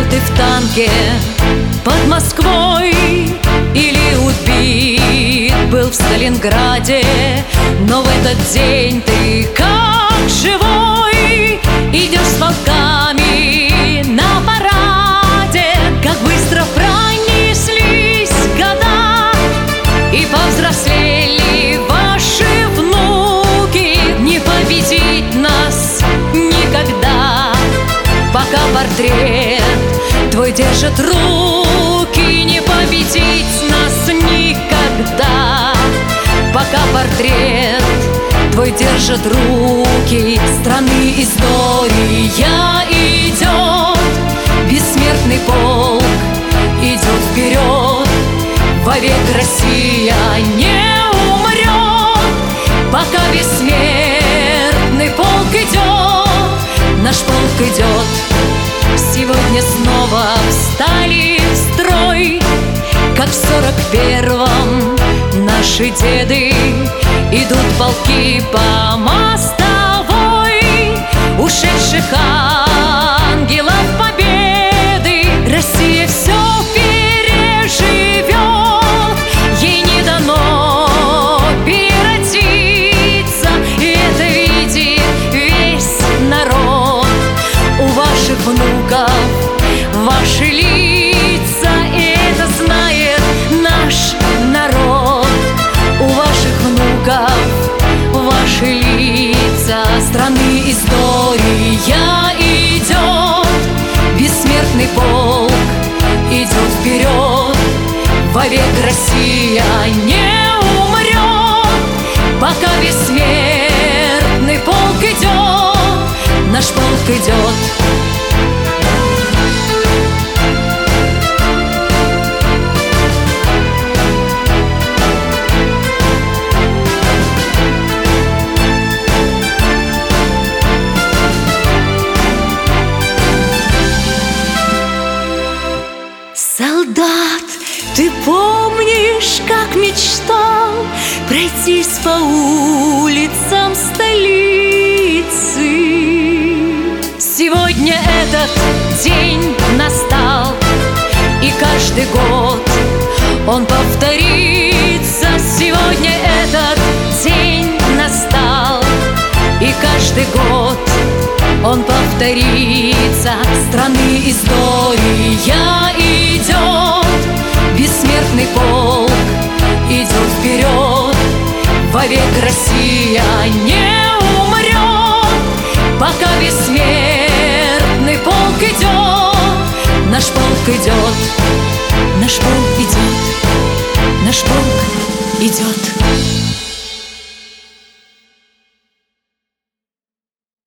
ты в танке под Москвой или убит был в Сталинграде, но в этот день ты как живой идешь с волками на параде. Как быстро пронеслись года и повзрослели ваши внуки. Не победить нас никогда, пока портрет твой держит руки. Не победить нас никогда, пока портрет твой держит руки. Страны история идет, бессмертный полк идет вперед. Вовек Россия не умрет, пока бессмертный полк идет. Наш полк идет. Сегодня снова встали в строй, как в 41-м наши деды. Идут полки по мостовой ушедших ангелов победы. Россия все переживет, ей не дано переродиться, и это видит весь народ. У ваших внуков ваши лица, и это знает наш народ. У ваших внуков ваши лица. Страны история идет, бессмертный полк идет вперед. Вовек Россия не умрет, пока бессмертный полк идет. Наш полк идет. Солдат, ты помнишь, как мечтал пройтись по улицам столицы? Сегодня этот день настал, и каждый год он повторится. Сегодня этот день настал, и каждый год он повторится. Страны история идет, бессмертный полк идет вперед. Вовек Россия не умрет, пока бессмертный полк идет. Наш полк идет, наш полк идет, наш полк идет.